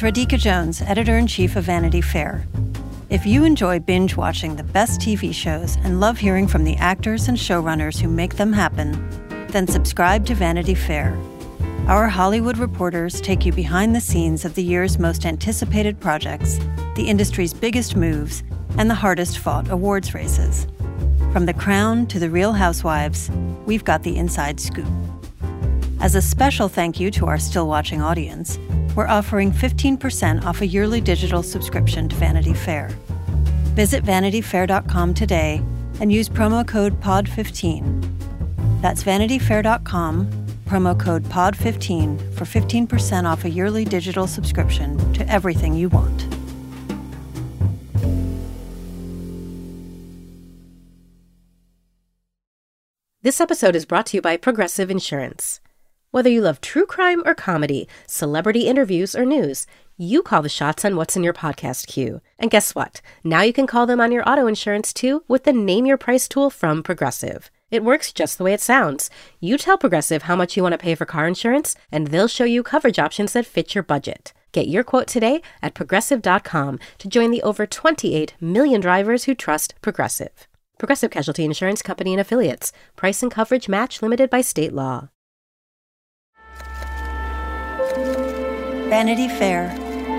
Radhika Jones, editor-in-chief of Vanity Fair. If you enjoy binge-watching the best TV shows and love hearing from the actors and showrunners who make them happen, then subscribe to Vanity Fair. Our Hollywood reporters take you behind the scenes of the year's most anticipated projects, the industry's biggest moves, and the hardest-fought awards races. From The Crown to The Real Housewives, we've got the inside scoop. As a special thank you to our still-watching audience, we're offering 15% off a yearly digital subscription to Vanity Fair. Visit vanityfair.com today and use promo code POD15. That's vanityfair.com, promo code POD15 for 15% off a yearly digital subscription to everything you want. This episode is brought to you by Progressive Insurance. Whether you love true crime or comedy, celebrity interviews or news, you call the shots on what's in your podcast queue. And guess what? Now you can call them on your auto insurance too with the Name Your Price tool from Progressive. It works just the way it sounds. You tell Progressive how much you want to pay for car insurance, and they'll show you coverage options that fit your budget. Get your quote today at Progressive.com to join the over 28 million drivers who trust Progressive. Progressive Casualty Insurance Company and Affiliates. Price and coverage match limited by state law. Vanity Fair.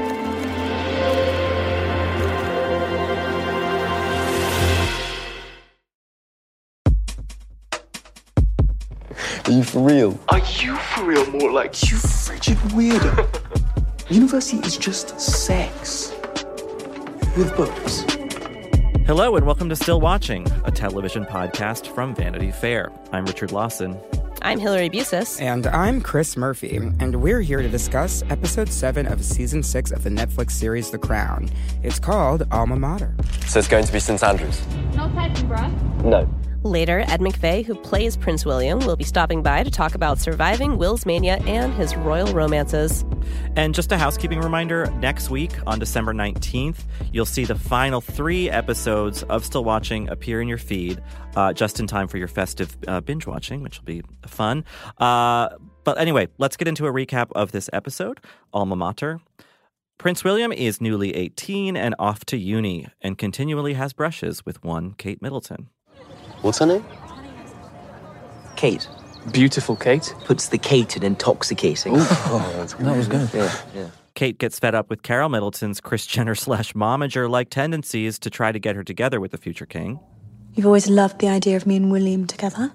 Are you for real? Are you for real? More like You frigid weirdo. University is just sex. With books. Hello and welcome to Still Watching, a television podcast from Vanity Fair. I'm Richard Lawson. I'm Hillary Busis. And I'm Chris Murphy, and we're here to discuss Episode 7 of Season 6 of the Netflix series The Crown. It's called Alma Mater. So it's going to be St. Andrews? Not Edinburgh. No. Later, Ed McVeigh, who plays Prince William, will be stopping by to talk about surviving Will's mania and his royal romances. And just a housekeeping reminder, next week on December 19th, you'll see the final 3 episodes of Still Watching appear in your feed just in time for your festive binge watching, which will be fun. But anyway, let's get into a recap of this episode, Alma Mater. Prince William is newly 18 and off to uni and continually has brushes with one Kate Middleton. What's her name? Kate. beautiful Kate. Puts the Kate in intoxicating. That was good. Yeah. Kate gets fed up with Carol Middleton's Kris Jenner/momager-like tendencies to try to get her together with the future king. You've always loved the idea of me and William together.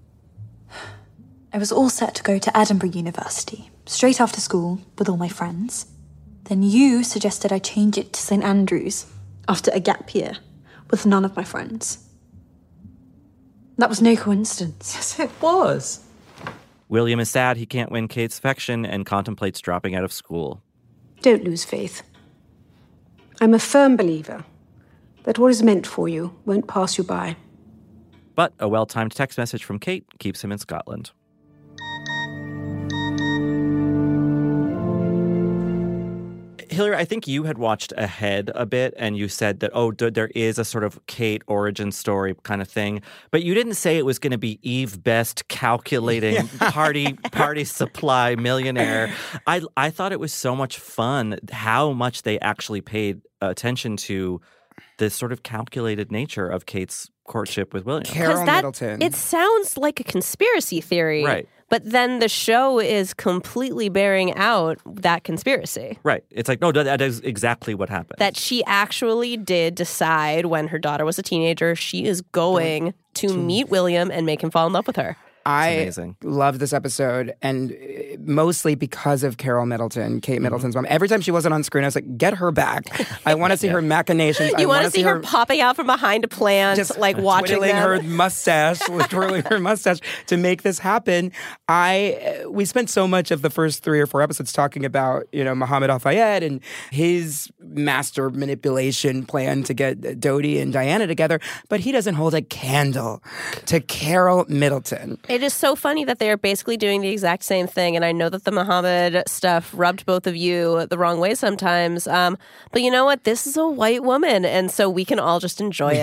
I was all set to go to Edinburgh University, straight after school, with all my friends. Then you suggested I change it to St. Andrews, after a gap year, with none of my friends. That was no coincidence. Yes, it was. William is sad he can't win Kate's affection and contemplates dropping out of school. Don't lose faith. I'm a firm believer that what is meant for you won't pass you by. But a well-timed text message from Kate keeps him in Scotland. Hillary, I think you had watched ahead a bit and you said that, there is a sort of Kate origin story kind of thing. But you didn't say it was going to be Eve Best calculating party supply millionaire. I thought it was so much fun how much they actually paid attention to this sort of calculated nature of Kate's courtship with William. Carol Middleton. It sounds like a conspiracy theory. Right. But then the show is completely bearing out that conspiracy. Right. It's like, no, that is exactly what happened. That she actually did decide when her daughter was a teenager, she is going to meet William and make him fall in love with her. I love this episode, and mostly because of Carol Middleton, Kate Middleton's mom. Every time she wasn't on screen, I was like, get her back. I want to see her machinations. You want to see her popping out from behind a plant, just like watching twiddling them. her mustache, twirling her mustache to make this happen. We spent so much of the first 3 or 4 episodes talking about, Muhammad Al-Fayed and his master manipulation plan to get Dodie and Diana together, but he doesn't hold a candle to Carol Middleton. It is so funny that they are basically doing the exact same thing, and I know that the Muhammad stuff rubbed both of you the wrong way sometimes, but you know what? This is a white woman, and so we can all just enjoy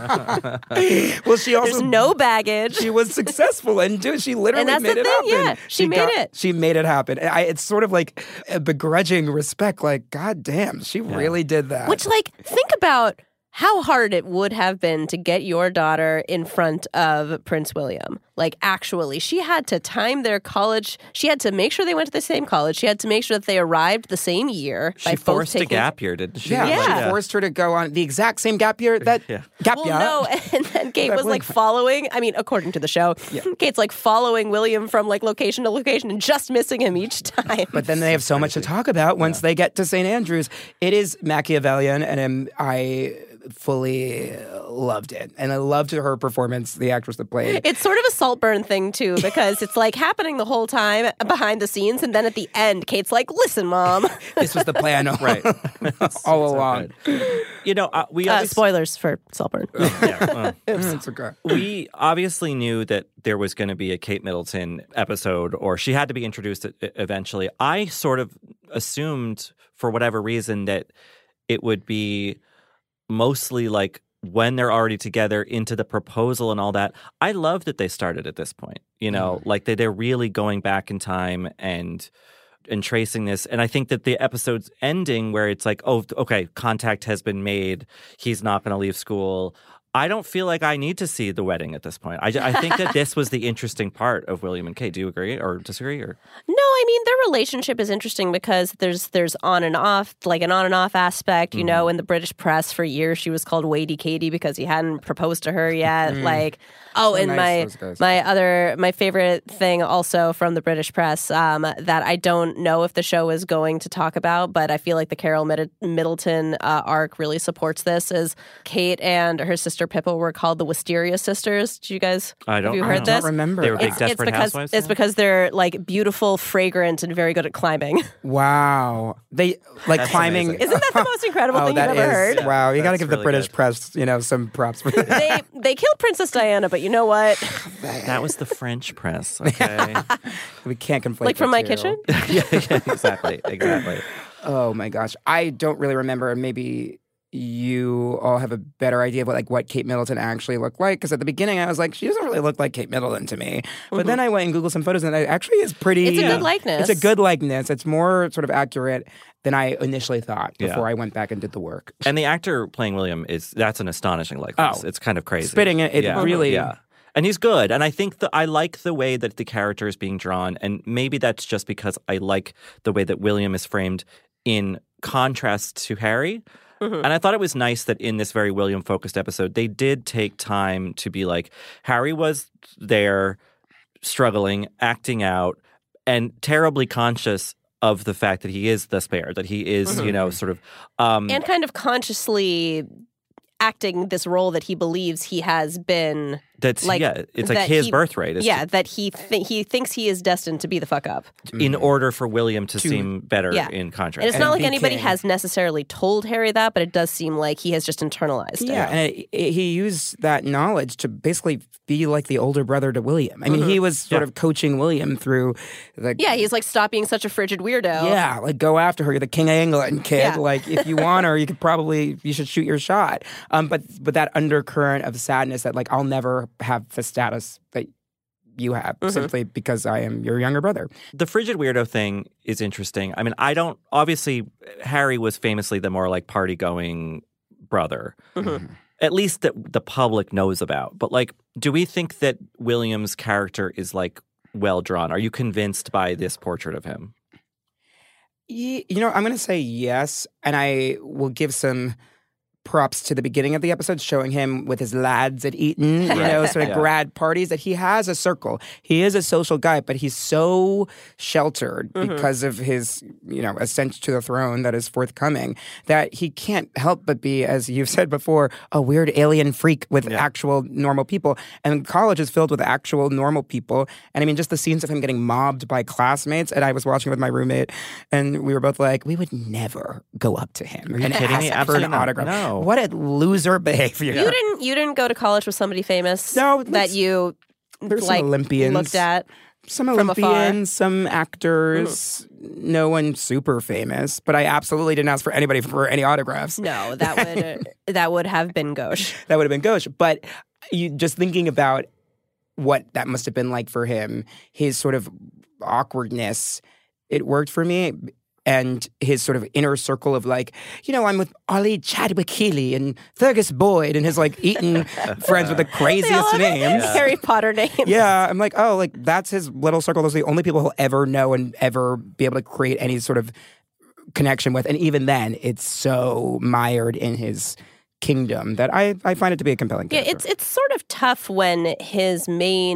it. Well, she also... There's no baggage. She was successful, and she literally and that's made the it thing, happen. Yeah, she made it. She made it happen. It's sort of like a begrudging respect, like, God damn, she really did that. Which, like, think about how hard it would have been to get your daughter in front of Prince William. Like, actually, she had to time their college. She had to make sure they went to the same college. She had to make sure that they arrived the same year. She forced a gap year, didn't she? Yeah, she forced her to go on the exact same gap year gap year. No, and then Kate was like following, I mean, according to the show, Kate's like following William from like location to location and just missing him each time. But then they have so much to talk about once they get to St. Andrews. It is Machiavellian, and I fully loved it. And I loved her performance, the actress that played. It's sort of a Saltburn thing, too, because it's like happening the whole time behind the scenes. And then at the end, Kate's like, listen, Mom. This was the plan right. all along. You know, we spoilers for Saltburn. It's okay. We obviously knew that there was going to be a Kate Middleton episode, or she had to be introduced eventually. I sort of assumed, for whatever reason, that it would be mostly like when they're already together into the proposal and all that. I love that they started at this point, you know, like they're really going back in time and tracing this. And I think that the episode's ending where it's like, oh, okay, contact has been made. He's not going to leave school. I don't feel like I need to see the wedding at this point. I think that this was the interesting part of William and Kate. Do you agree or disagree? Or no, I mean, their relationship is interesting because there's on and off, like an on and off aspect. You know, in the British press for years, she was called Wadey Katie because he hadn't proposed to her yet. Like, oh, so and nice, my favorite thing also from the British press that I don't know if the show is going to talk about, but I feel like the Carol Middleton arc really supports this, is Kate and her sister Pippa were called the Wisteria Sisters. Did you guys have you heard this? I don't remember. They were big Desperate Housewives? It's because they're like beautiful, fragrant, and very good at climbing. Wow. They like That's climbing. Isn't that the most incredible thing you've ever heard? Wow. You got to give really the British good. press, some props for that. They killed Princess Diana, but you know what? that was the French press. Okay. We can't conflate Like from the my two. kitchen? yeah, exactly. Oh my gosh. I don't really remember. Maybe you all have a better idea of what Kate Middleton actually looked like. Because at the beginning I was like, she doesn't really look like Kate Middleton to me. But then I went and Googled some photos and it actually is pretty... It's a good likeness. It's a good likeness. It's more sort of accurate than I initially thought before I went back and did the work. And the actor playing William, that's an astonishing likeness. It's kind of crazy. Spitting it really... Yeah. And he's good. And I think I like the way that the character is being drawn. And maybe that's just because I like the way that William is framed in contrast to Harry. And I thought it was nice that in this very William-focused episode, they did take time to be like, Harry was there, struggling, acting out, and terribly conscious of the fact that he is the spare, that he is, sort of... and kind of consciously acting this role that he believes he has been... It's like his birthright. That he thinks he is destined to be the fuck up. In order for William to seem better in contrast. And it's not like anybody has necessarily told Harry that, but it does seem like he has just internalized it. Yeah, and he used that knowledge to basically be like the older brother to William. I mean, he was sort of coaching William through the... Yeah, he's like, stop being such a frigid weirdo. Yeah, like, go after her. You're the King of England, kid. Yeah. Like, if you want her, you should shoot your shot. But that undercurrent of sadness that, like, I'll never have the status that you have simply because I am your younger brother. The frigid weirdo thing is interesting. I mean, obviously, Harry was famously the more like party-going brother. At least that the public knows about. But like, do we think that William's character is like well drawn? Are you convinced by this portrait of him? I'm going to say yes, and I will give some props to the beginning of the episode, showing him with his lads at Eton, you know, sort of grad parties, that he has a circle. He is a social guy, but he's so sheltered because of his, you know, ascent to the throne that is forthcoming, that he can't help but be, as you've said before, a weird alien freak with actual normal people. And college is filled with actual normal people. And I mean, just the scenes of him getting mobbed by classmates. And I was watching with my roommate, and we were both like, we would never go up to him and kidding me? ask for an Absolutely not. autograph. No. What a loser behavior. You didn't go to college with somebody famous that you there's like some Olympians. looked at. Some from Olympians, some actors, no one super famous, but I absolutely didn't ask for anybody for any autographs. No, that would have been gauche. That would have been gauche. But you just thinking about what that must have been like for him, his sort of awkwardness, it worked for me. And his sort of inner circle of like, you know, I'm with Ollie Chadwick Healy and Fergus Boyd and his like Eton friends with the craziest names. Harry Potter names. Yeah, I'm like, oh, like that's his little circle. Those are the only people he'll ever know and ever be able to create any sort of connection with. And even then, it's so mired in his kingdom that I find it to be a compelling character. Yeah, it's sort of tough when his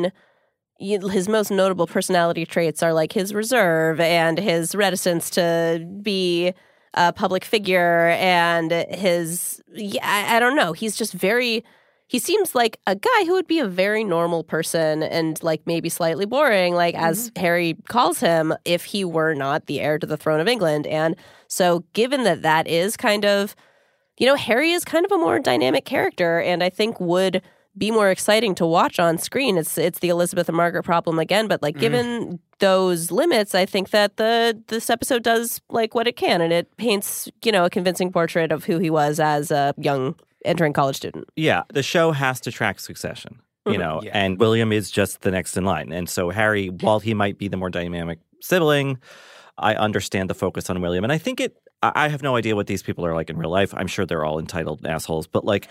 most notable personality traits are like his reserve and his reticence to be a public figure and his, I don't know. He's just he seems like a guy who would be a very normal person and like maybe slightly boring, like as Harry calls him, if he were not the heir to the throne of England. And so given that is kind of, you know, Harry is kind of a more dynamic character and I think would be more exciting to watch on screen. It's the Elizabeth and Margaret problem again, but like given those limits, I think that this episode does like what it can, and it paints, you know, a convincing portrait of who he was as a young entering college student. Yeah, the show has to track succession, you know, and William is just the next in line. And so Harry, while he might be the more dynamic sibling, I understand the focus on William. And I think I have no idea what these people are like in real life. I'm sure they're all entitled assholes, but like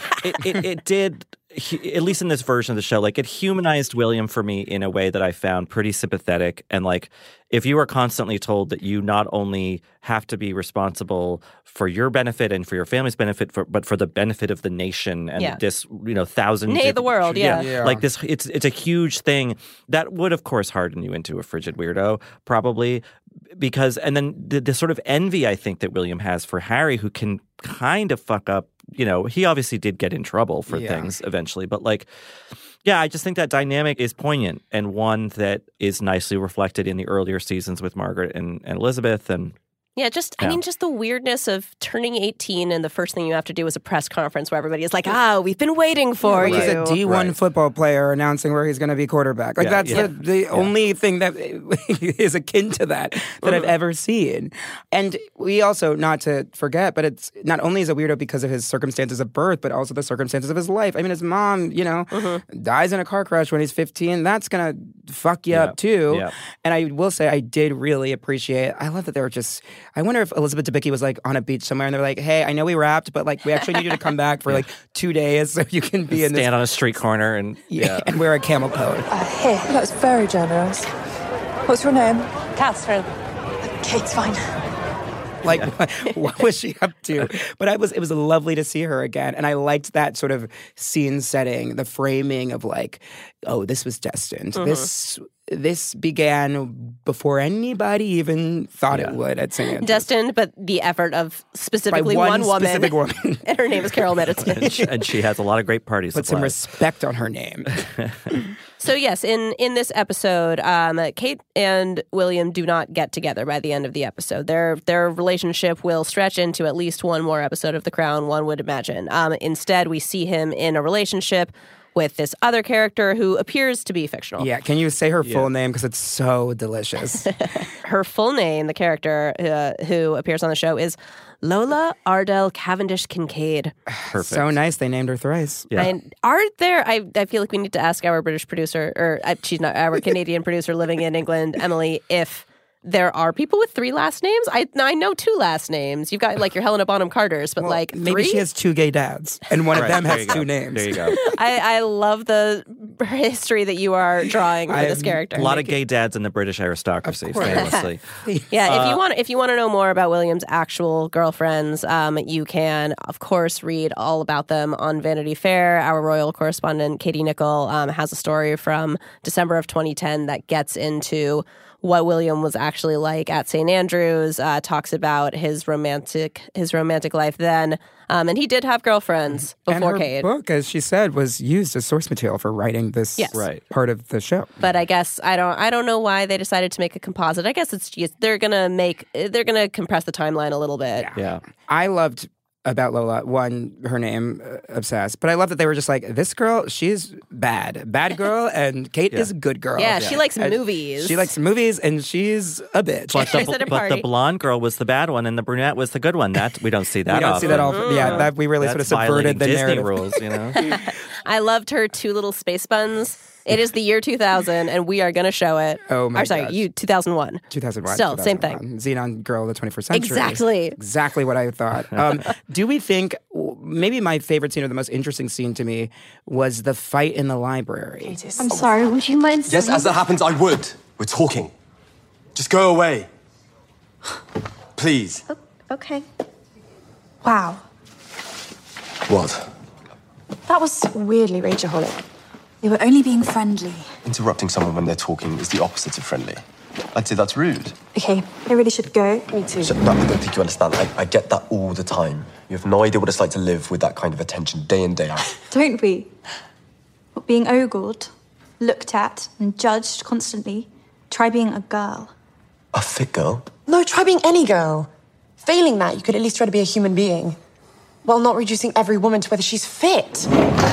it did, at least in this version of the show, like it humanized William for me in a way that I found pretty sympathetic. And like, if you are constantly told that you not only have to be responsible for your benefit and for your family's benefit, but for the benefit of the nation and this, you know, thousands nay, the world, like this, it's a huge thing that would, of course, harden you into a frigid weirdo, probably. Because, and then the sort of envy I think that William has for Harry, who can kind of fuck up, you know, he obviously did get in trouble for things eventually, but like, yeah, I just think that dynamic is poignant and one that is nicely reflected in the earlier seasons with Margaret and Elizabeth. And yeah, I mean, just the weirdness of turning 18 and the first thing you have to do is a press conference where everybody is like, we've been waiting for you. He's a D1 football player announcing where he's going to be quarterback. Like that's the only thing that is akin to that I've ever seen. And we also, not to forget, but it's not only is a weirdo because of his circumstances of birth, but also the circumstances of his life. I mean, his mom, you know, dies in a car crash when he's 15. That's going to fuck you up too. Yeah. And I will say I did really appreciate, I love that they were just... I wonder if Elizabeth Debicki was like on a beach somewhere and they're like, hey, I know we wrapped, but like we actually need you to come back for like 2 days so you can be in this... Stand on a street corner and... and wear a camel coat. Here, that's very generous. What's your name? Catherine. Kate's fine. Like, what was she up to? But it was lovely to see her again. And I liked that sort of scene setting, the framing of like, oh, this was destined. This began before anybody even thought it would at St. Andrews. Destined, but the effort of specifically one woman. Specific woman. And her name is Carol Middleton. and she has a lot of great parties. Put some respect on her name. So yes, in this episode, Kate and William do not get together by the end of the episode. Their relationship will stretch into at least one more episode of The Crown, one would imagine. Instead, we see him in a relationship with this other character who appears to be fictional. Yeah, can you say her full name? Because it's so delicious. Her full name, the character who appears on the show, is Lola Ardell Cavendish Kincaid. Perfect. So nice, they named her thrice. Yeah. And are there, I feel like we need to ask our British producer, or she's not, our Canadian producer living in England, Emily, if there are people with 3 last names. I know 2 last names. You've got like your Helena Bonham Carters, but like 3? Maybe she has 2 gay dads, and one of them has 2 names. There you go. I love the history that you are drawing for this character. A lot of gay dads in the British aristocracy, famously. Yeah, if you want to know more about William's actual girlfriends, you can, of course, read all about them on Vanity Fair. Our royal correspondent, Katie Nichol, has a story from December of 2010 that gets into what William was actually like at St. Andrews, talks about his romantic life then. And he did have girlfriends before and her Kate. book, as she said, was used as source material for writing this part of the show. But I guess I don't know why they decided to make a composite. I guess it's just they're gonna compress the timeline a little bit. Yeah. I loved about Lola, one, her name, obsessed. But I love that they were just like, this girl, she's bad girl, and Kate is a good girl. Yeah, she likes movies. She likes movies, and she's a bitch. But the blonde girl was the bad one, and the brunette was the good one. That we don't see that. We don't often. see that often. Yeah, that we really That's sort of subverted the Disney narrative. rules, you know. I loved her 2 little space buns. It is the year 2000, and we are going to show it. Oh my gosh. 2001. 2001. Still, same thing. Xenon girl of the 21st century. Exactly. Exactly what I thought. Do we think, maybe my favorite scene or the most interesting scene to me was the fight in the library. I'm sorry, would you mind Yes, as that happens, I would. We're talking. Just go away. Please. Okay. Wow. What? That was weirdly rageaholic. They were only being friendly. Interrupting someone when they're talking is the opposite of friendly. I'd say that's rude. Okay, I really should go. Me too. So, no, I don't think you understand. I get that all the time. You have no idea what it's like to live with that kind of attention day in, day out. Don't we? But being ogled, looked at, and judged constantly. Try being a girl. A fit girl? No, try being any girl. Failing that, you could at least try to be a human being, while not reducing every woman to whether she's fit.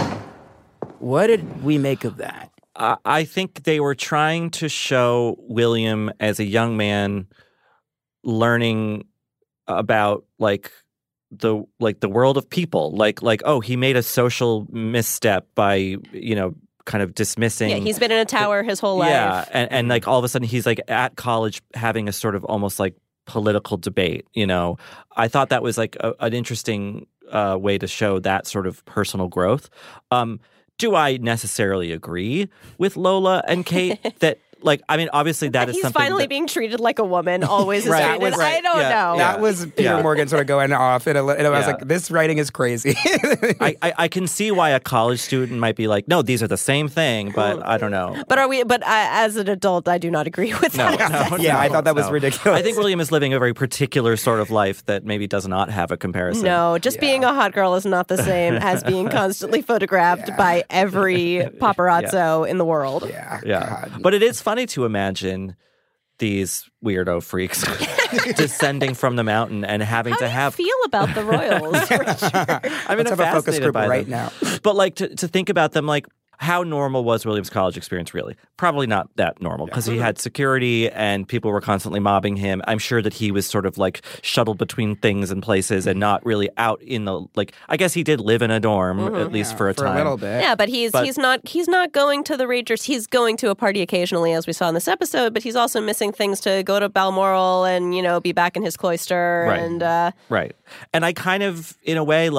What did we make of that? I think they were trying to show William as a young man learning about the world of people. Like oh, he made a social misstep by, kind of dismissing. Yeah, he's been in a tower his whole life. Yeah, and like all of a sudden he's like at college having a sort of almost like political debate, I thought that was like an interesting way to show that sort of personal growth. Do I necessarily agree with Lola and Kate that, obviously that is He's something finally being treated like a woman, always is Right, treated. right. I don't know. That was Peter Morgan sort of going off, and I was like, this writing is crazy. I can see why a college student might be like, no, these are the same thing, but I don't know. But as an adult, I do not agree with that. I thought that was ridiculous. I think William is living a very particular sort of life that maybe does not have a comparison. No, just being a hot girl is not the same as being constantly photographed by every paparazzo in the world. Yeah. But it is funny to imagine these weirdo freaks descending from the mountain and having to have. How do you feel about the royals, Richard? I mean, Let's I'm have a focus fascinated group by right them. now. But to think about them, how normal was William's college experience really? Probably not that normal because he had security and people were constantly mobbing him. I'm sure that he was sort of shuttled between things and places and not really out in the I guess he did live in a dorm at least for a time. A little bit. Yeah, but he's not going to the Ragers. He's going to a party occasionally, as we saw in this episode. But he's also missing things to go to Balmoral and be back in his cloister. Right. And right. And I kind of, in a way,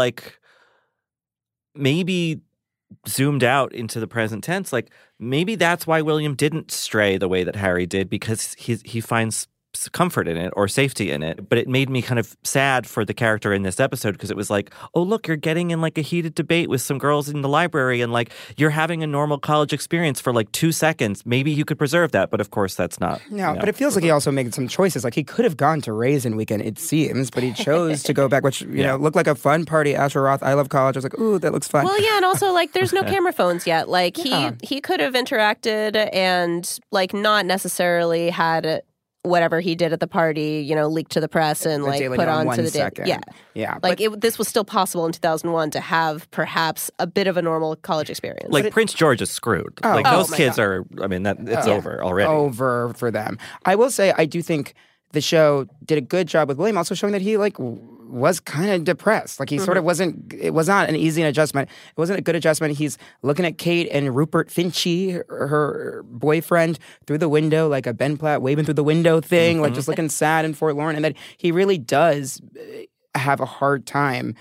maybe zoomed out into the present tense, maybe that's why William didn't stray the way that Harry did, because he finds comfort in it or safety in it. But it made me kind of sad for the character in this episode because it was like, oh, look, you're getting in a heated debate with some girls in the library and you're having a normal college experience for 2 seconds. Maybe you could preserve that. But of course, that's not. No, but it feels like he also made some choices. He could have gone to Raisin Weekend, it seems, but he chose to go back, which, looked like a fun party. Asher Roth, I Love College. I was like, ooh, that looks fun. Well, yeah, and also, there's no camera phones yet. He could have interacted and, not necessarily had whatever he did at the party, leaked to the press and put on to the day. Yeah. This was still possible in 2001 to have perhaps a bit of a normal college experience. Prince George is screwed. Those kids are. I mean, it's over already. Over for them. I will say, I do think the show did a good job with William, also showing that he was kind of depressed. Like he sort of it was not an easy adjustment. It wasn't a good adjustment. He's looking at Kate and Rupert Finchy, her boyfriend, through the window, like a Ben Platt waving through the window thing, like just looking sad and forlorn. And that he really does have a hard time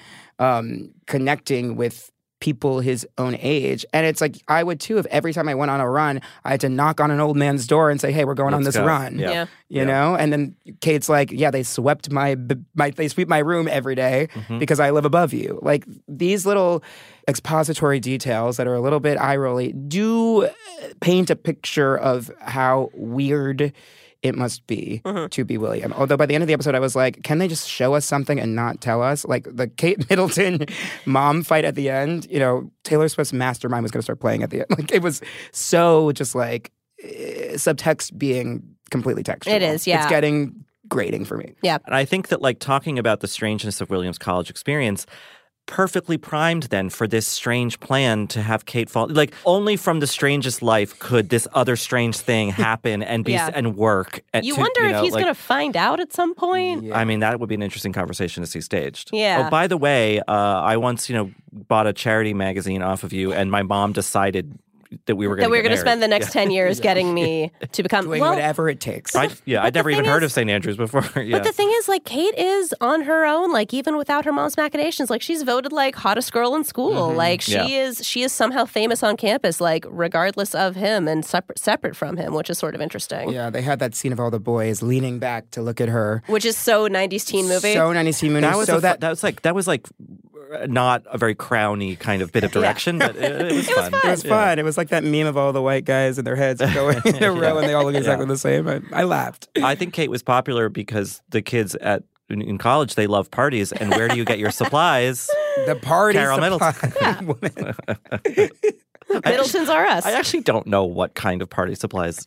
connecting with people his own age. And it's like, I would too, if every time I went on a run, I had to knock on an old man's door and say, hey, we're going on this run. Yeah. You know? And then Kate's like, yeah, they sweep my room every day because I live above you. Like, these little expository details that are a little bit eye-rolly do paint a picture of how weird it must be to be William. Although by the end of the episode, I was like, can they just show us something and not tell us? Like the Kate Middleton mom fight at the end, you know, Taylor Swift's Mastermind was going to start playing at the end. Like, it was so just like subtext being completely textual. It is, yeah. It's getting grating for me. Yeah. And I think that, like, talking about the strangeness of William's college experience perfectly primed then for this strange plan to have Kate fall. Like, only from the strangest life could this other strange thing happen and be and work. You wonder if he's going to find out at some point. Yeah. I mean, that would be an interesting conversation to see staged. Yeah. Oh, by the way, I once, bought a charity magazine off of you, and my mom decided that we were going to spend the next 10 years getting me to become doing whatever it takes. I'd never even heard of St. Andrews before. Yeah. But the thing is, like, Kate is on her own, like, even without her mom's machinations. Like, she's voted like hottest girl in school. Like, she is somehow famous on campus, like, regardless of him and separate from him, which is sort of interesting. Yeah, they had that scene of all the boys leaning back to look at her, which is so 90s teen movie. So 90s teen movie. That was like not a very crowny kind of bit of direction, but it was fun. It was fun. It was like that meme of all the white guys and their heads going in a row and they all look exactly the same. I laughed. I think Kate was popular because the kids in college, they love parties. And where do you get your supplies? The party Carol supply. Middleton. Middleton's are us. I actually don't know what kind of party supplies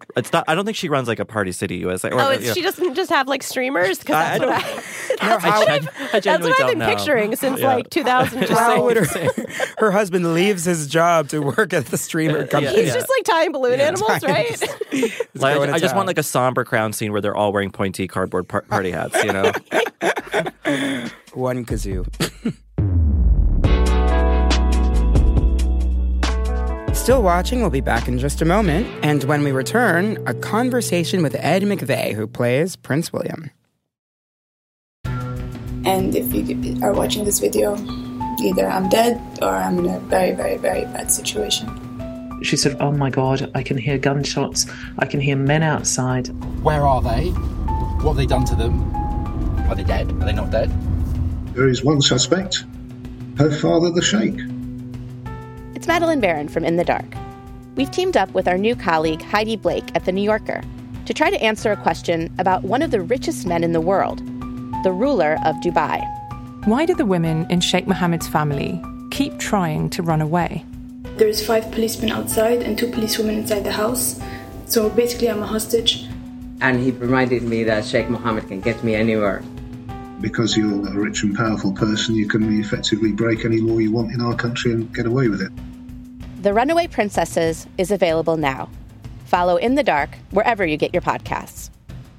I don't think she runs like a Party City USA. She doesn't just have like streamers? Because that's I genuinely what I've don't been know. picturing since like 2000. How would her husband leaves his job to work at the streamer company? He's just like tying balloon animals, right? I just want like a somber crown scene where they're all wearing pointy cardboard party hats, One kazoo. Still watching, we'll be back in just a moment. And when we return, a conversation with Ed McVeigh, who plays Prince William. And if you are watching this video, either I'm dead or I'm in a very, very, very bad situation. She said, oh my God, I can hear gunshots. I can hear men outside. Where are they? What have they done to them? Are they dead? Are they not dead? There is one suspect, her father, the Sheikh. It's Madeline Barron from In the Dark. We've teamed up with our new colleague Heidi Blake at The New Yorker to try to answer a question about one of the richest men in the world, the ruler of Dubai. Why do the women in Sheikh Mohammed's family keep trying to run away? There's 5 policemen outside and 2 policewomen inside the house. So basically I'm a hostage. And he reminded me that Sheikh Mohammed can get me anywhere. Because you're a rich and powerful person, you can effectively break any law you want in our country and get away with it. The Runaway Princesses is available now. Follow In the Dark wherever you get your podcasts.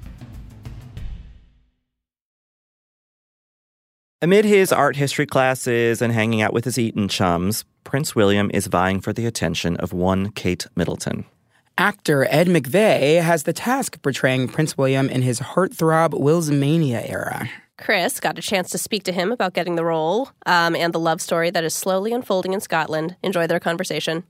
Amid his art history classes and hanging out with his Eton chums, Prince William is vying for the attention of one Kate Middleton. Actor Ed McVeigh has the task of portraying Prince William in his heartthrob Willsmania era. Chris got a chance to speak to him about getting the role and the love story that is slowly unfolding in Scotland. Enjoy their conversation.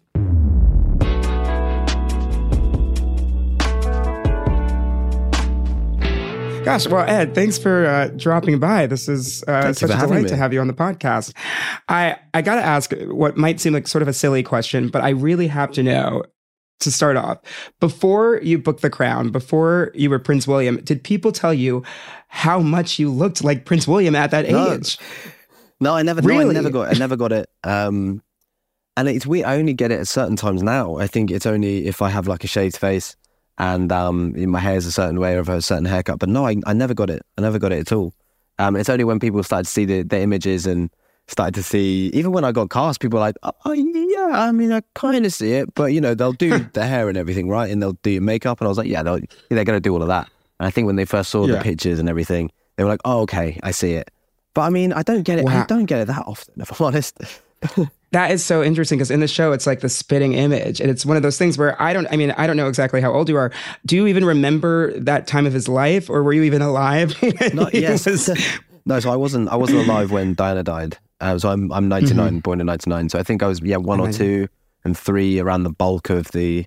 Gosh, well, Ed, thanks for dropping by. This is such a delight to have you on the podcast. I got to ask what might seem like sort of a silly question, but I really have to know, to start off, before you booked the crown, before you were Prince William, did people tell you how much you looked like Prince William at that age? No, I never. Really? No, I never got it. And it's weird. I only get it at certain times now. I think it's only if I have like a shaved face and my hair is a certain way or have a certain haircut. But no, I never got it. I never got it at all. It's only when people started to see the images and started to see, even when I got cast, people were like, oh yeah, I mean, I kind of see it, but they'll do the hair and everything, right? And they'll do your makeup. And I was like, yeah, they're going to do all of that. And I think when they first saw the pictures and everything, they were like, oh, okay, I see it. But I mean, I don't get it. Wow. I don't get it that often, if I'm honest. That is so interesting because in the show, it's like the spitting image. And it's one of those things where I don't know exactly how old you are. Do you even remember that time of his life, or were you even alive? No, so I wasn't alive when Diana died. So I'm 99, born in 99. So I think I was, 1 or 2 and 3 around the bulk of the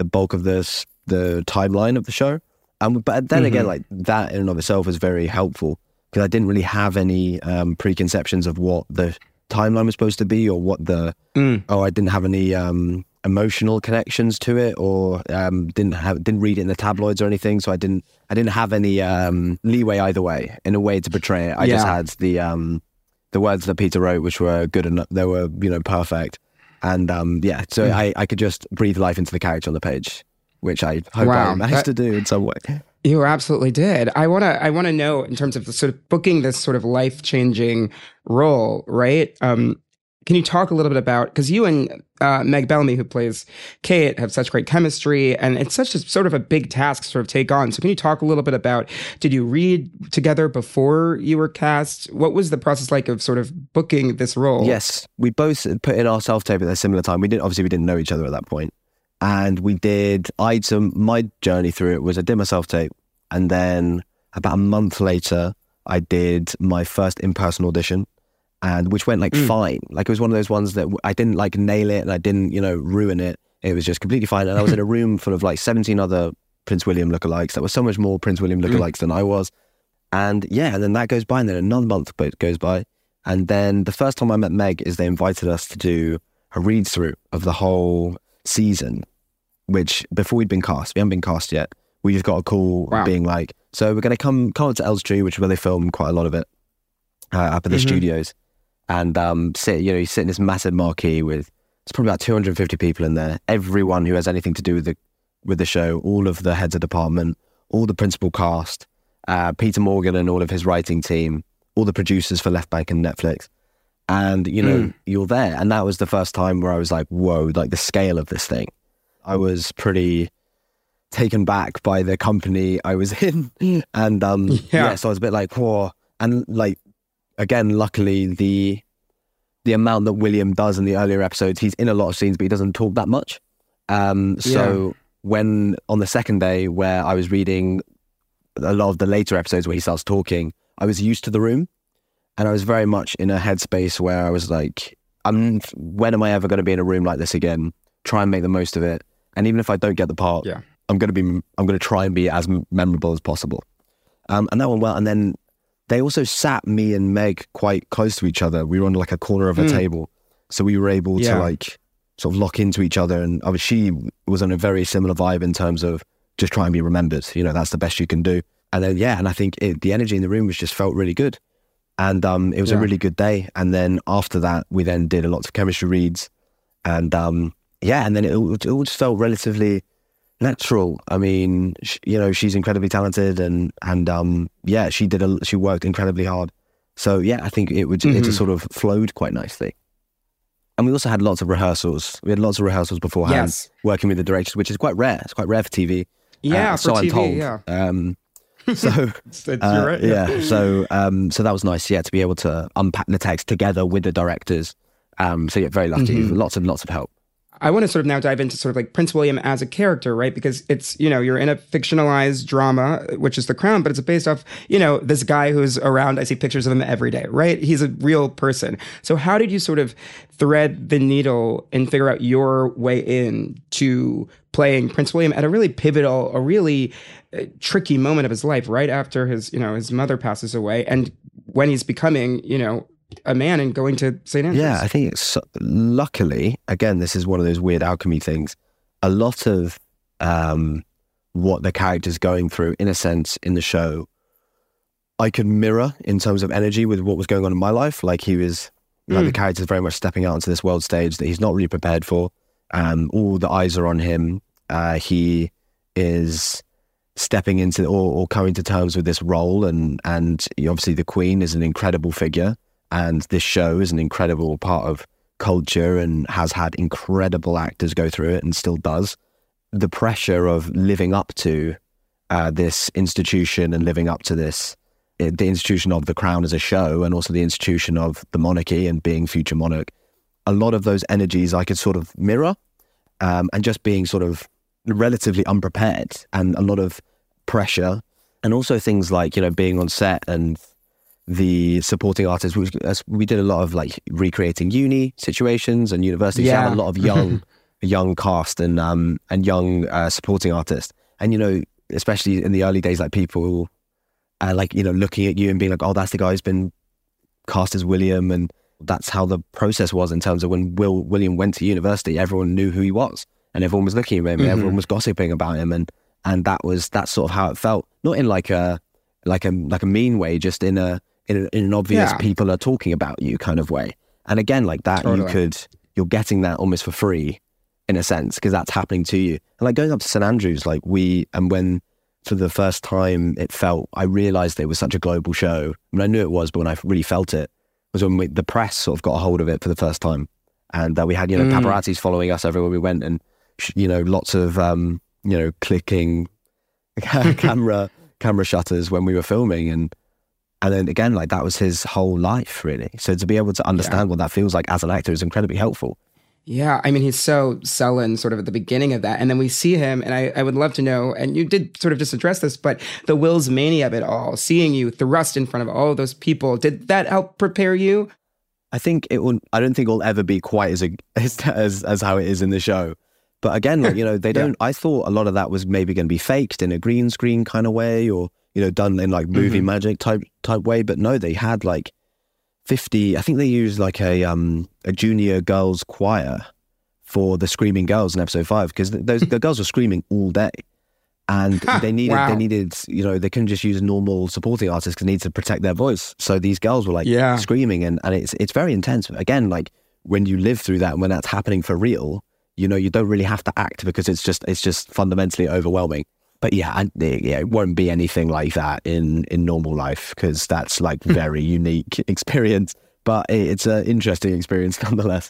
timeline of the show. But then again, like that in and of itself was very helpful because I didn't really have any preconceptions of what the timeline was supposed to be, or what I didn't have any emotional connections to it, or didn't read it in the tabloids or anything. So I didn't have any leeway either way in a way to portray it. I just had the words that Peter wrote, which were good enough. They were perfect, and so I could just breathe life into the character on the page, which I hope I managed to do in some way. You absolutely did. I want to know, in terms of the sort of booking this sort of life-changing role, right? Can you talk a little bit about, because you and Meg Bellamy, who plays Kate, have such great chemistry, and it's such a sort of a big task to sort of take on. So can you talk a little bit about, did you read together before you were cast? What was the process like of sort of booking this role? Yes, we both put in our self-tape at a similar time. We didn't know each other at that point. And my journey through it was I did my self-tape, and then about a month later, I did my first in-person audition, and which went fine. Like, it was one of those ones that I didn't nail it, and I didn't, ruin it. It was just completely fine. And I was in a room full of 17 other Prince William lookalikes that were so much more Prince William lookalikes than I was. And and then that goes by, and then another month goes by. And then the first time I met Meg is they invited us to do a read-through of the whole season, which before we haven't been cast yet. We just got a call being like, so we're going to come up to Elstree, which is where they film quite a lot of it, up at the studios, and sit in this massive marquee with, it's probably about 250 people in there, everyone who has anything to do with the show, all of the heads of department, all the principal cast, Peter Morgan and all of his writing team, all the producers for Left Bank and Netflix. And, you're there. And that was the first time where I was like, whoa, like the scale of this thing. I was pretty taken back by the company I was in. And so I was a bit like, whoa. And again, luckily the amount that William does in the earlier episodes, he's in a lot of scenes, but he doesn't talk that much. So when on the second day where I was reading a lot of the later episodes where he starts talking, I was used to the room. And I was very much in a headspace where I was like, when am I ever going to be in a room like this again? Try and make the most of it. And even if I don't get the part, I'm going to try and be as memorable as possible. And that went well. And then they also sat me and Meg quite close to each other. We were on a corner of a table. So we were able to sort of lock into each other. And she was on a very similar vibe in terms of just try and be remembered. That's the best you can do. And then, and I think the energy in the room just felt really good. And it was a really good day. And then after that, we then did a lot of chemistry reads. And and then it all just felt relatively natural. I mean, she's incredibly talented, and she worked incredibly hard. So I think it just sort of flowed quite nicely. And we also had lots of rehearsals. We had lots of rehearsals beforehand, working with the directors, which is quite rare. It's quite rare for TV. Yeah, so for I'm TV, told. So you're right. So that was nice. To be able to unpack the text together with the directors. Very lucky. Lots and lots of help. I want to sort of now dive into sort of Prince William as a character, right? Because it's, you're in a fictionalized drama, which is The Crown, but it's based off, this guy who's around. I see pictures of him every day, right? He's a real person. So how did you sort of thread the needle and figure out your way in to playing Prince William at a really pivotal, a really tricky moment of his life, right after his mother passes away, and when he's becoming, a man and going to St. Andrews? Yeah, I think it's luckily, again, this is one of those weird alchemy things. A lot of what the character's going through, in a sense, in the show, I could mirror in terms of energy with what was going on in my life. He was, the character's very much stepping out onto this world stage that he's not really prepared for. All the eyes are on him. He is stepping into or coming to terms with this role, and obviously the Queen is an incredible figure. And this show is an incredible part of culture and has had incredible actors go through it and still does. The pressure of living up to this institution and living up to this the institution of the crown as a show, and also the institution of the monarchy and being future monarch, a lot of those energies I could sort of mirror, and just being sort of relatively unprepared and a lot of pressure, and also things like, you know, being on set and the supporting artists. We did a lot of like recreating uni situations and universities. Yeah. So had a lot of young cast and young supporting artists. And, you know, especially in the early days, like people like, you know, looking at you and being like, oh, that's the guy who's been cast as William. And that's how the process was in terms of when William went to university, everyone knew who he was and everyone was looking at him and everyone was gossiping about him. And that's sort of how it felt. Not in like a mean way, just in an obvious people are talking about you kind of way. And again, like that, totally. You're getting that almost for free in a sense, because that's happening to you. And like going up to St. Andrews, like when for the first time I realized it was such a global show. I mean, I knew it was, but when I really felt it was when the press sort of got a hold of it for the first time. And we had, you know, paparazzis following us everywhere we went, and, you know, lots of, you know, clicking camera shutters when we were filming. And then again, like that was his whole life, really. So to be able to understand what that feels like as an actor is incredibly helpful. Yeah, I mean, he's so sullen sort of at the beginning of that. And then we see him, and I would love to know, and you did sort of just address this, but the Will's mania of it all, seeing you thrust in front of all of those people, did that help prepare you? I don't think it'll ever be quite as how it is in the show. But again, like, you know, they don't, I thought a lot of that was maybe going to be faked in a green screen kind of way, or, you know, done in like movie magic type way. But no, they had like 50, I think they used like a junior girls choir for the screaming girls in episode 5, because the girls were screaming all day, and they needed, you know, they couldn't just use normal supporting artists because they need to protect their voice. So these girls were like screaming, and it's very intense. Again, like when you live through that and when that's happening for real, you know, you don't really have to act because it's just fundamentally overwhelming. But it won't be anything like that in normal life, because that's like very unique experience. But it's an interesting experience nonetheless.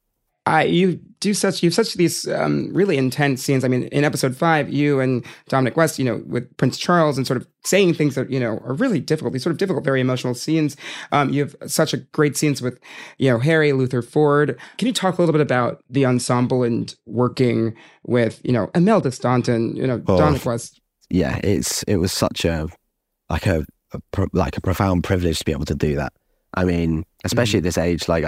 You have such these really intense scenes. I mean, in episode 5, you and Dominic West, you know, with Prince Charles, and sort of saying things that, you know, are really difficult. These sort of difficult, very emotional scenes. You have such a great scenes with, you know, Harry, Luther Ford. Can you talk a little bit about the ensemble and working with, you know, Imelda Staunton, you know, Dominic West? Yeah, it was such a profound privilege to be able to do that. I mean, especially at this age, like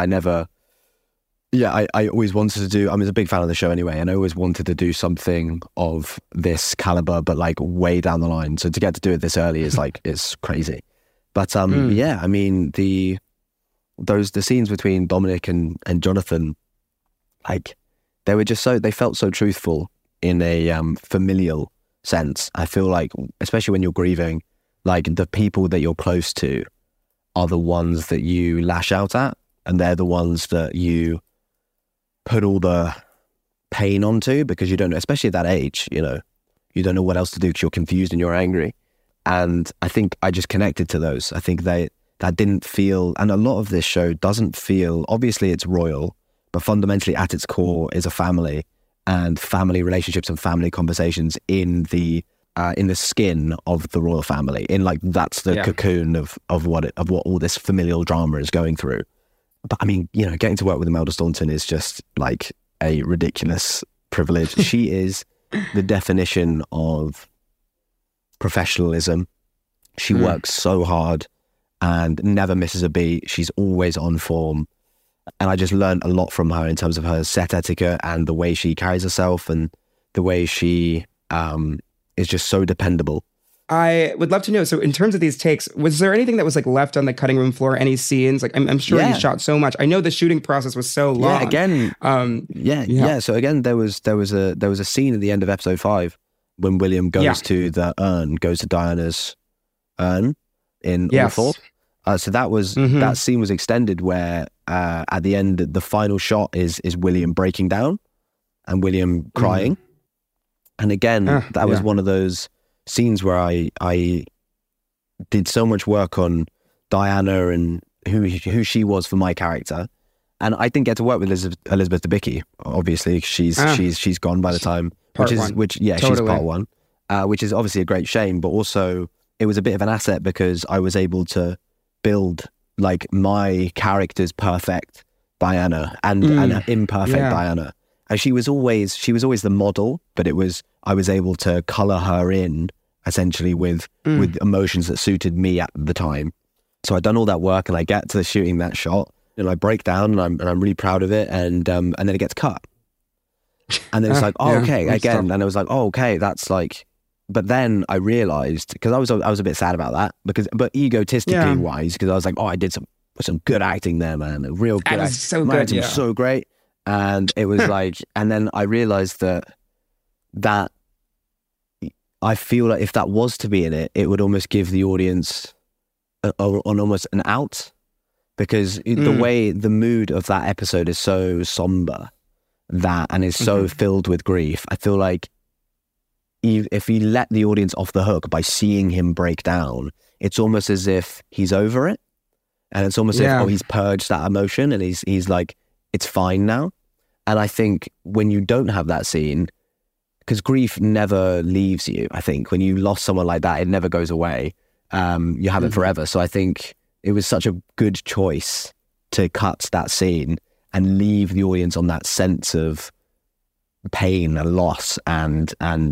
I always wanted to do, I was a big fan of the show anyway, and I always wanted to do something of this caliber, but like way down the line. So to get to do it this early is like, it's crazy. But I mean, the scenes between Dominic and Jonathan, like they felt so truthful in a familial sense. I feel like, especially when you're grieving, like the people that you're close to are the ones that you lash out at, and they're the ones that you put all the pain onto, because you don't know, especially at that age, you know, you don't know what else to do because you're confused and you're angry. And I think I just connected to those. I think that didn't feel, and a lot of this show doesn't feel, obviously it's royal, but fundamentally at its core is a family, and family relationships and family conversations in the skin of the royal family, in like, that's the cocoon of what all this familial drama is going through. But I mean, you know, getting to work with Imelda Staunton is just like a ridiculous privilege. She is the definition of professionalism. She works so hard and never misses a beat. She's always on form. And I just learned a lot from her in terms of her set etiquette and the way she carries herself, and the way she is just so dependable. I would love to know, so in terms of these takes, was there anything that was like left on the cutting room floor? Any scenes? Like, I'm sure you shot so much. I know the shooting process was so long. So again, there was a scene at the end of episode 5 when William goes to the urn, goes to Diana's urn in Orthorpe. So that was that scene was extended, where at the end, the final shot is William breaking down and William crying. And again, that was one of those scenes where I did so much work on Diana and who she was for my character, and I didn't get to work with Elizabeth Debicki. Obviously, she's gone by the time, she's part 1, which is obviously a great shame. But also, it was a bit of an asset because I was able to build like my character's perfect Diana and an imperfect Diana. And she was always the model, but I was able to color her in essentially with emotions that suited me at the time. So I'd done all that work, and I get to shooting that shot, and I break down, and I'm really proud of it, and then it gets cut, and then it's like, oh, okay, again, and I was like, oh, okay, that's like, but then I realized, because I was a bit sad about that, but egotistically wise, because I was like, oh, I did some good acting there, man, real good. That was so good, It was so great, and it was like, and then I realized that I feel like if that was to be in it, it would almost give the audience almost an out, because the way the mood of that episode is so somber and is so filled with grief. I feel like if you let the audience off the hook by seeing him break down, it's almost as if he's over it, and it's almost as if he's purged that emotion and he's like, it's fine now. And I think when you don't have that scene, because grief never leaves you, I think when you lost someone like that, it never goes away. You have it forever. So I think it was such a good choice to cut that scene and leave the audience on that sense of pain and loss and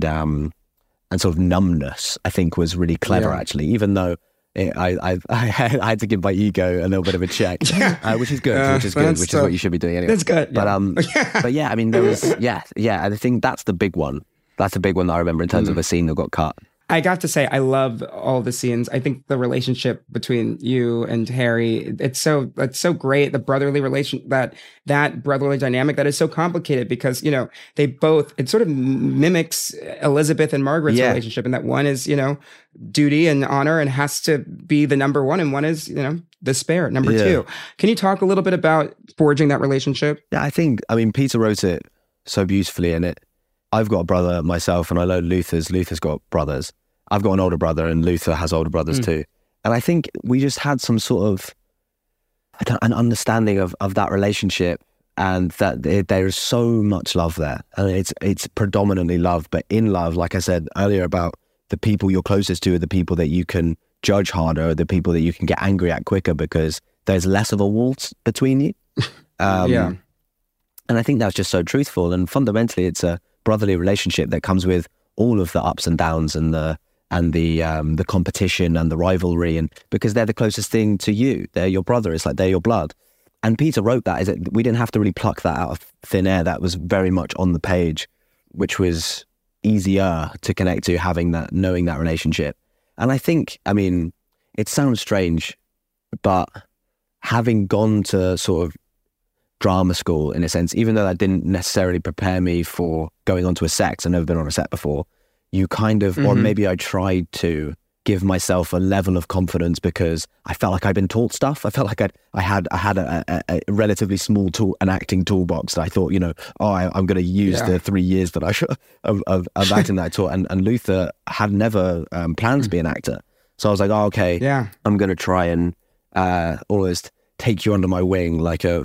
sort of numbness. I think was really clever, actually, even though I had to give my ego a little bit of a check, which is good, which is what you should be doing anyway. That's good. But yeah, I mean, there was, I think that's the big one. That's the big one that I remember in terms of a scene that got cut. I got to say, I love all the scenes. I think the relationship between you and Harry, it's so great. The brotherly relation, that brotherly dynamic that is so complicated because, they both, it sort of mimics Elizabeth and Margaret's relationship, and that one is, duty and honor and has to be the number one, and one is, despair, number two. Can you talk a little bit about forging that relationship? Yeah, I mean, Peter wrote it so beautifully in it. I've got a brother myself, and I know Luther's got brothers. I've got an older brother, and Luther has older brothers too. And I think we just had some sort of an understanding of that relationship, and that there is so much love there. I mean, it's predominantly love, but in love, like I said earlier about the people you're closest to are the people that you can judge harder, the people that you can get angry at quicker because there's less of a wall between you. And I think that's just so truthful. And fundamentally, it's a brotherly relationship that comes with all of the ups and downs and the competition and the rivalry, and because they're the closest thing to you, they're your brother. It's like they're your blood. And Peter wrote that. Is that we didn't have to really pluck that out of thin air. That was very much on the page, which was easier to connect to, knowing that relationship. And I think, I mean, it sounds strange, but having gone to sort of drama school in a sense, even though that didn't necessarily prepare me for going onto a set, 'cause I've never been on a set before, you kind of, or maybe I tried to give myself a level of confidence because I felt like I'd been taught stuff. I felt like I had a relatively small an acting toolbox that I thought, I'm going to use the 3 years that I should of acting that I taught. And Luther had never planned to be an actor. So I was like, I'm going to try and almost take you under my wing like an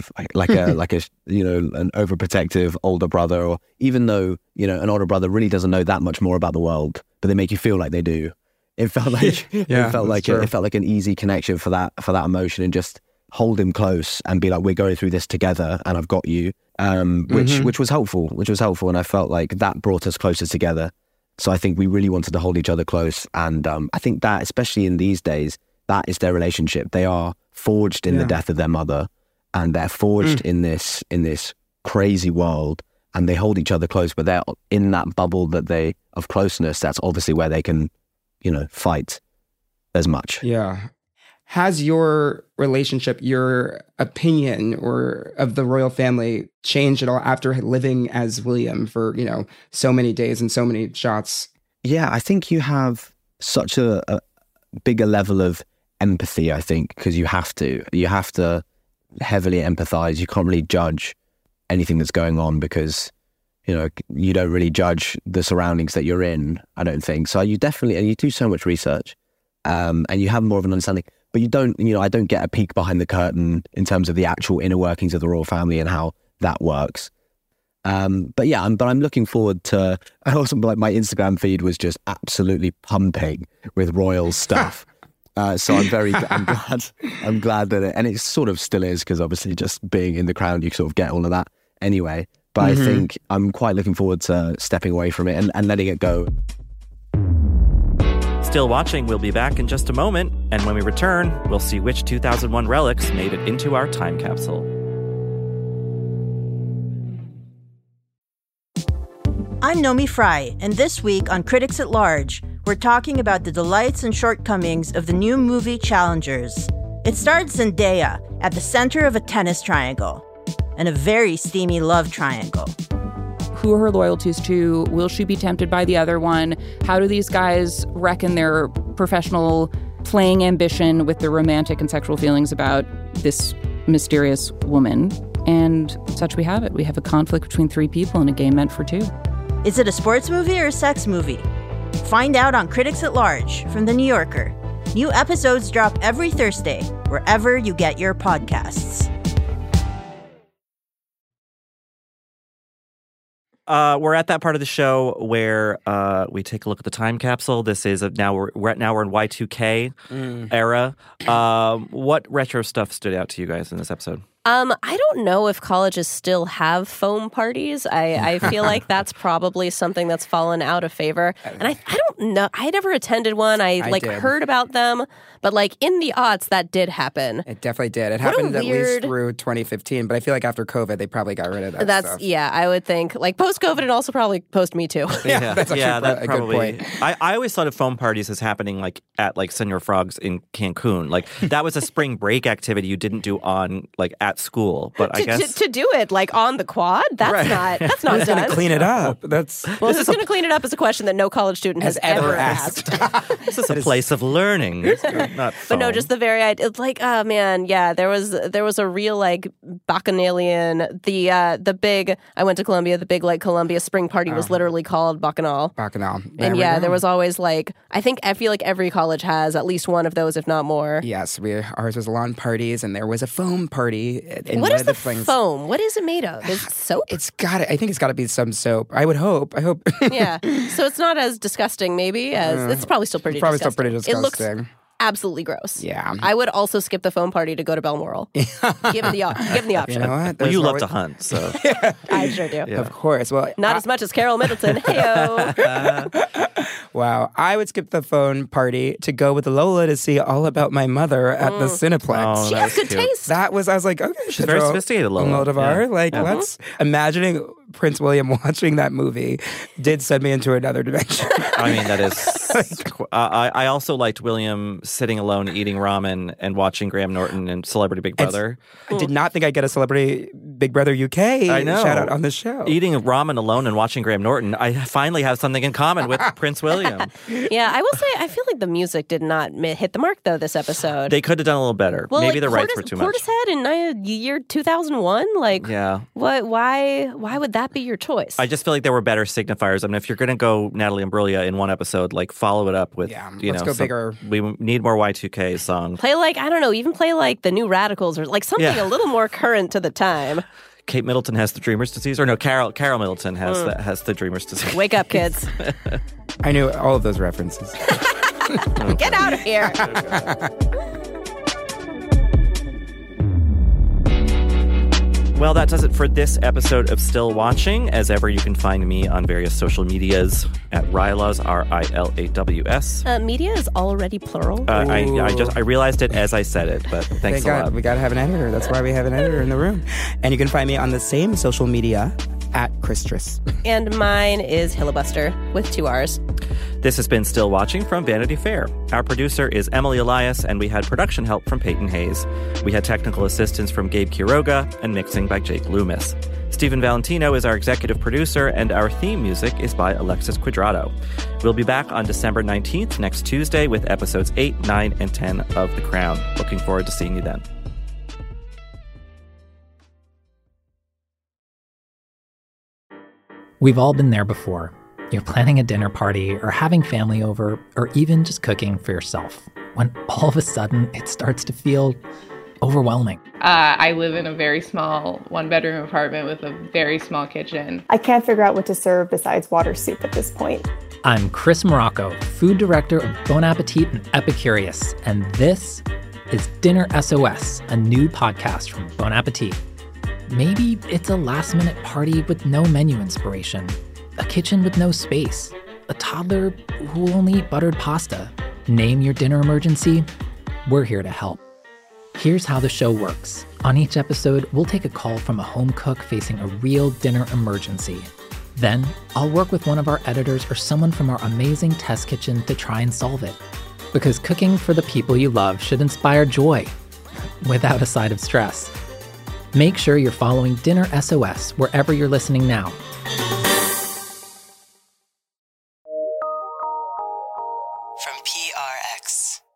overprotective older brother, or even though, an older brother really doesn't know that much more about the world, but they make you feel like they do. It felt like it felt like an easy connection for that emotion, and just hold him close and be like, we're going through this together and I've got you. Which was helpful. And I felt like that brought us closer together. So I think we really wanted to hold each other close. And I think that, especially in these days, that is their relationship. They are forged in the death of their mother, and they're forged in this crazy world, and they hold each other close, but they're in that bubble of closeness. That's obviously where they can, fight as much. Yeah. Has your relationship, your opinion or of the royal family changed at all after living as William for, so many days and so many shots? Yeah, I think you have such a bigger level of empathy, I think, because you have to heavily empathize. You can't really judge anything that's going on because, you don't really judge the surroundings that you're in, I don't think. So you do so much research, and you have more of an understanding, but you don't, I don't get a peek behind the curtain in terms of the actual inner workings of the royal family and how that works. But yeah, I'm looking forward to. Also, like my Instagram feed was just absolutely pumping with royal stuff. So I'm glad that and it sort of still is, because obviously just being in the Crown, you sort of get all of that anyway. But I think I'm quite looking forward to stepping away from it and letting it go. Still Watching, we'll be back in just a moment. And when we return, we'll see which 2001 relics made it into our time capsule. I'm Nomi Fry, and this week on Critics at Large, we're talking about the delights and shortcomings of the new movie Challengers. It stars Zendaya at the center of a tennis triangle, and a very steamy love triangle. Who are her loyalties to? Will she be tempted by the other one? How do these guys reckon their professional playing ambition with their romantic and sexual feelings about this mysterious woman? And such we have it. We have a conflict between three people in a game meant for two. Is it a sports movie or a sex movie? Find out on Critics at Large from The New Yorker. New episodes drop every Thursday, wherever you get your podcasts. We're at that part of the show where we take a look at the time capsule. This is now we're in Y2K era. What retro stuff stood out to you guys in this episode? I don't know if colleges still have foam parties. I feel like that's probably something that's fallen out of favor. And I don't know. I never attended one. I heard about them. But like in the aughts, that did happen. It definitely did. It happened at least through 2015. But I feel like after COVID, they probably got rid of that stuff. Yeah, I would think. Like post-COVID and also probably post-Me Too. Yeah, that's actually a good point. I always thought of foam parties as happening like at like Senor Frogs in Cancun. Like that was a spring break activity you didn't do on like at school. But I guess to do it like on the quad, that's not Who's done. going to clean it up? Who's going to clean it up is a question that no college student has ever asked. This is a place of learning. Not foam. But no, just the very idea. It's like, oh man, yeah, there was a real like bacchanalian. The big. I went to Columbia. The big like Columbia spring party was literally called Bacchanal. Bacchanal. And there was always like I feel like every college has at least one of those, if not more. Yes, ours was lawn parties, and there was a foam party. What is the foam? What is it made of? Is it soap? I think it's got to be some soap. I would hope. Yeah. So it's not as disgusting, maybe, as it's probably still pretty disgusting. Still pretty disgusting. It looks absolutely gross. Yeah. I would also skip the foam party to go to Balmoral. Given the option. You know what? Well, you love to hunt, so. I sure do. Yeah. Of course. Well, not as much as Carol Middleton. Heyo. Wow. I would skip the phone party to go with Lola to see All About My Mother at the Cineplex. Oh, she has good taste. I was like, okay, she's very sophisticated, Lola. Let's imagining Prince William watching that movie did send me into another dimension. I mean, that is. I also liked William sitting alone eating ramen and watching Graham Norton and Celebrity Big Brother. I did not think I'd get a Celebrity Big Brother UK shout out on the show. Eating ramen alone and watching Graham Norton, I finally have something in common with Prince William. Yeah, I will say, I feel like the music did not hit the mark, though, this episode. They could have done a little better. Well, maybe the rights were too much. Portishead in year 2001? Like, yeah. Why would that be your choice? I just feel like there were better signifiers. I mean, if you're going to go Natalie Imbruglia in one episode, like, follow it up with, let's go bigger. We need more Y2K songs. Play like, I don't know, even play like the New Radicals or like something a little more current to the time. Kate Middleton has the Dreamer's Disease, or no, Carol Middleton has the Dreamer's Disease. Wake up, kids! I knew all of those references. Get out of here! Well, that does it for this episode of Still Watching. As ever, you can find me on various social medias at Rilaws, Rilaws. Media is already plural. I realized it as I said it, but thanks a lot. We got to have an editor. That's why we have an editor in the room. And you can find me on the same social media at Christress. And mine is Hillebuster with 2 R's. This has been Still Watching from Vanity Fair. Our producer is Emily Elias, and we had production help from Peyton Hayes. We had technical assistance from Gabe Quiroga and mixing by Jake Loomis. Stephen Valentino is our executive producer, and our theme music is by Alexis Quadrado. We'll be back on December 19th, next Tuesday, with episodes 8, 9, and 10 of The Crown. Looking forward to seeing you then. We've all been there before. You're planning a dinner party or having family over or even just cooking for yourself when all of a sudden it starts to feel overwhelming. I live in a very small one-bedroom apartment with a very small kitchen. I can't figure out what to serve besides water soup at this point. I'm Chris Morocco, food director of Bon Appetit and Epicurious, and this is Dinner SOS, a new podcast from Bon Appetit. Maybe it's a last-minute party with no menu inspiration, a kitchen with no space, a toddler who will only eat buttered pasta. Name your dinner emergency. We're here to help. Here's how the show works. On each episode, we'll take a call from a home cook facing a real dinner emergency. Then, I'll work with one of our editors or someone from our amazing test kitchen to try and solve it. Because cooking for the people you love should inspire joy, without a side of stress. Make sure you're following Dinner SOS wherever you're listening now. From PRX.